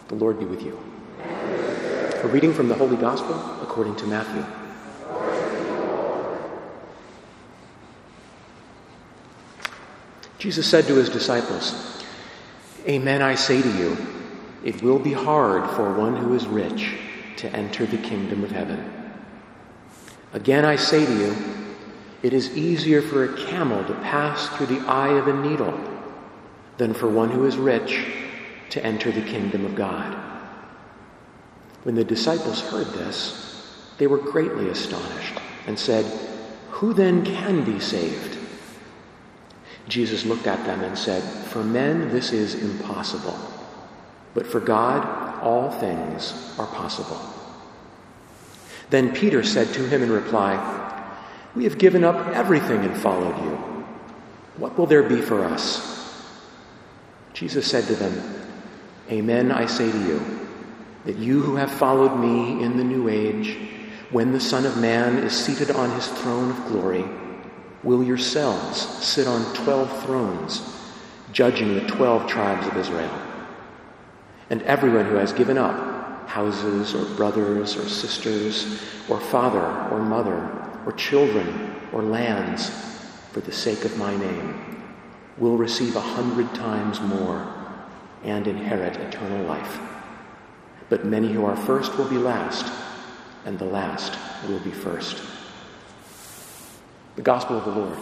The Lord be with you. A reading from the Holy Gospel according to Matthew. Jesus said to his disciples, "Amen, I say to you, it will be hard for one who is rich to enter the kingdom of heaven. Again, I say to you, it is easier for a camel to pass through the eye of a needle than for one who is rich to enter the kingdom of God." When the disciples heard this, they were greatly astonished and said, "Who then can be saved?" Jesus looked at them and said, "For men this is impossible, but for God all things are possible." Then Peter said to him in reply, "We have given up everything and followed you. What will there be for us?" Jesus said to them, "Amen, I say to you, that you who have followed me in the new age, when the Son of Man is seated on his throne of glory, will yourselves sit on 12 thrones, judging the 12 tribes of Israel. And everyone who has given up houses or brothers or sisters or father or mother or children or lands for the sake of my name will receive 100 times more and inherit eternal life. But many who are first will be last, and the last will be first." The Gospel of the Lord.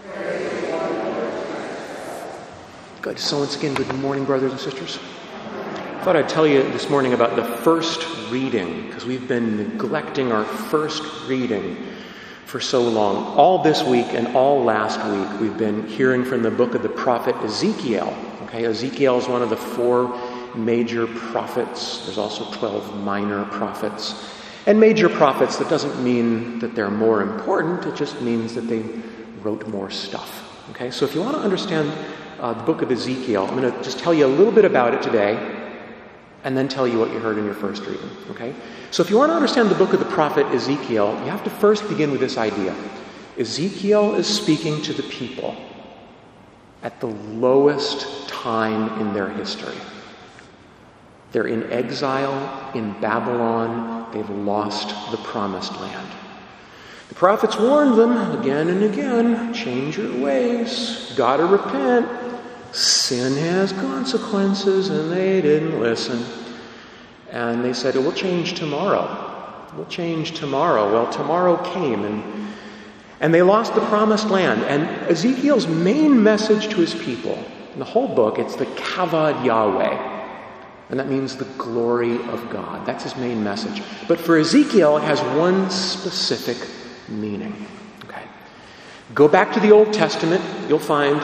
Good. So once again, good morning, brothers and sisters. I thought I'd tell you this morning about the first reading, because we've been neglecting our first reading for so long. All this week and all last week, we've been hearing from the book of the prophet Ezekiel. Okay, Ezekiel is one of the 4 major prophets. There's also 12 minor prophets. And major prophets, that doesn't mean that they're more important. It just means that they wrote more stuff. Okay, so if you want to understand the book of Ezekiel, I'm going to just tell you a little bit about it today, and then tell you what you heard in your first reading. Okay, so if you want to understand the book of the prophet Ezekiel, you have to first begin with this idea. Ezekiel is speaking to the people at the lowest time in their history. They're in exile in Babylon. They've lost the promised land. The prophets warned them again and again, change your ways, gotta repent. Sin has consequences, and they didn't listen. And they said, we'll change tomorrow. We'll change tomorrow. Well, tomorrow came, and they lost the promised land. And Ezekiel's main message to his people, in the whole book, it's the Kavod Yahweh. And that means the glory of God. That's his main message. But for Ezekiel, it has one specific meaning. Okay. Go back to the Old Testament, you'll find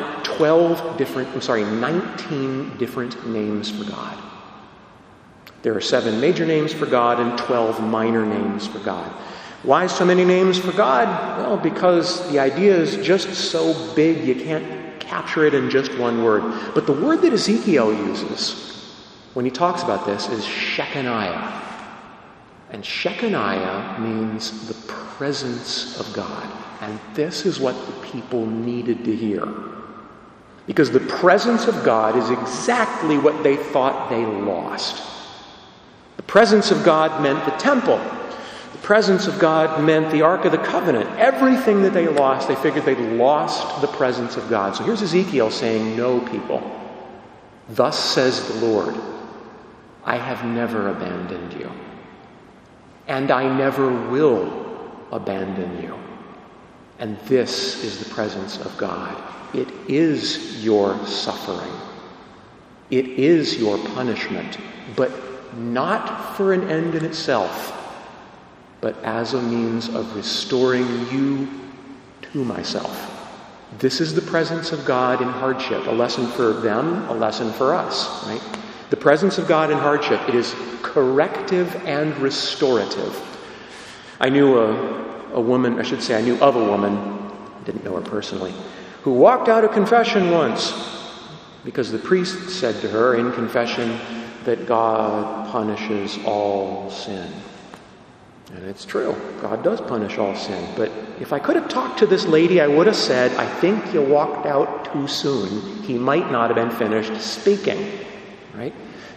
19 different names for God. There are 7 major names for God and 12 minor names for God. Why so many names for God? Well, because the idea is just so big you can't capture it in just one word. But the word that Ezekiel uses when he talks about this is Shekinah. And Shekinah means the presence of God. And this is what the people needed to hear. Because the presence of God is exactly what they thought they lost. The presence of God meant the temple. The presence of God meant the Ark of the Covenant. Everything that they lost, they figured they'd lost the presence of God. So here's Ezekiel saying, no, people. Thus says the Lord, I have never abandoned you, and I never will abandon you. And this is the presence of God. It is your suffering. It is your punishment, but not for an end in itself, but as a means of restoring you to myself. This is the presence of God in hardship, a lesson for them, a lesson for us, right? The presence of God in hardship, it is corrective and restorative. I knew of a woman, I didn't know her personally, who walked out of confession once because the priest said to her in confession that God punishes all sin. And it's true, God does punish all sin. But if I could have talked to this lady, I would have said, I think you walked out too soon. He might not have been finished speaking. Right?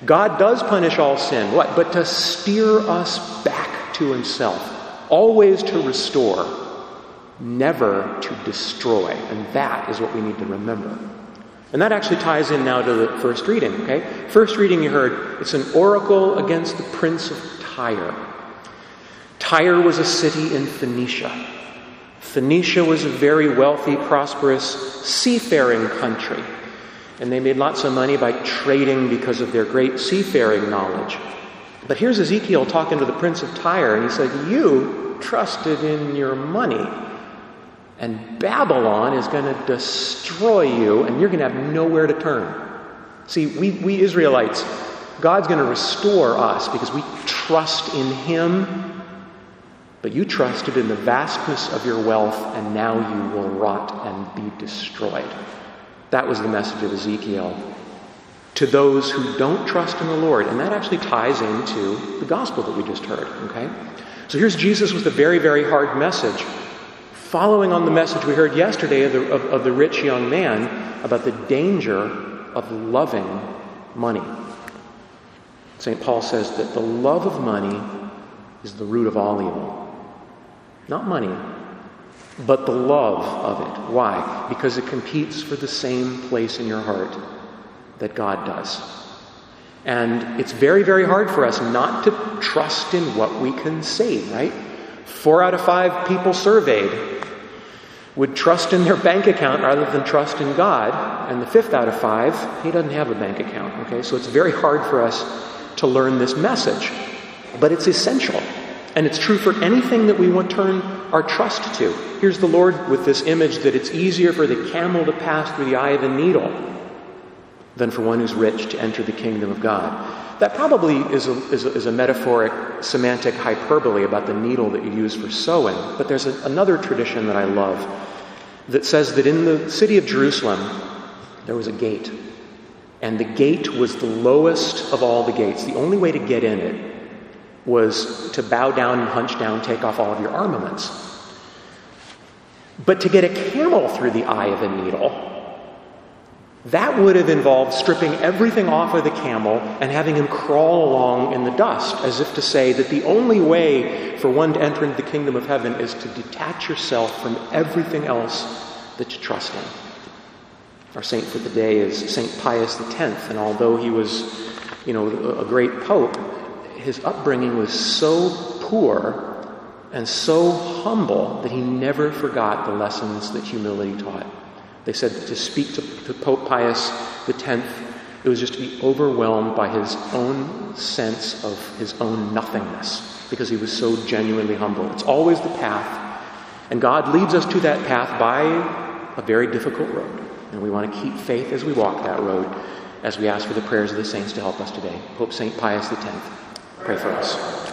God does punish all sin. What? But to steer us back to himself. Always to restore. Never to destroy. And that is what we need to remember. And that actually ties in now to the first reading, okay? First reading you heard, it's an oracle against the prince of Tyre. Tyre was a city in Phoenicia. Phoenicia was a very wealthy, prosperous, seafaring country. And they made lots of money by trading because of their great seafaring knowledge. But here's Ezekiel talking to the prince of Tyre, and he said, you trusted in your money, and Babylon is going to destroy you, and you're going to have nowhere to turn. See, we Israelites, God's going to restore us because we trust in him. But you trusted in the vastness of your wealth, and now you will rot and be destroyed. That was the message of Ezekiel to those who don't trust in the Lord. And that actually ties into the gospel that we just heard, okay? So here's Jesus with a very, very hard message, following on the message we heard yesterday of the rich young man about the danger of loving money. St. Paul says that the love of money is the root of all evil. Not money, but the love of it. Why? Because it competes for the same place in your heart that God does. And it's very, very hard for us not to trust in what we can save, right? 4 out of 5 people surveyed would trust in their bank account rather than trust in God. And the 5th out of 5, he doesn't have a bank account, okay? So it's very hard for us to learn this message. But it's essential. And it's true for anything that we want to turn our trust to. Here's the Lord with this image that it's easier for the camel to pass through the eye of a needle than for one who's rich to enter the kingdom of God. That probably is a metaphoric, semantic hyperbole about the needle that you use for sewing. But there's another tradition that I love that says that in the city of Jerusalem, there was a gate. And the gate was the lowest of all the gates. The only way to get in it was to bow down and hunch down, take off all of your armaments. But to get a camel through the eye of a needle, that would have involved stripping everything off of the camel and having him crawl along in the dust, as if to say that the only way for one to enter into the kingdom of heaven is to detach yourself from everything else that you trust in. Our saint for the day is St. Pius X, and although he was, a great pope, his upbringing was so poor and so humble that he never forgot the lessons that humility taught. They said that to speak to Pope Pius X, it was just to be overwhelmed by his own sense of his own nothingness, because he was so genuinely humble. It's always the path, and God leads us to that path by a very difficult road. And we want to keep faith as we walk that road, as we ask for the prayers of the saints to help us today. Pope St. Pius X, pray for us.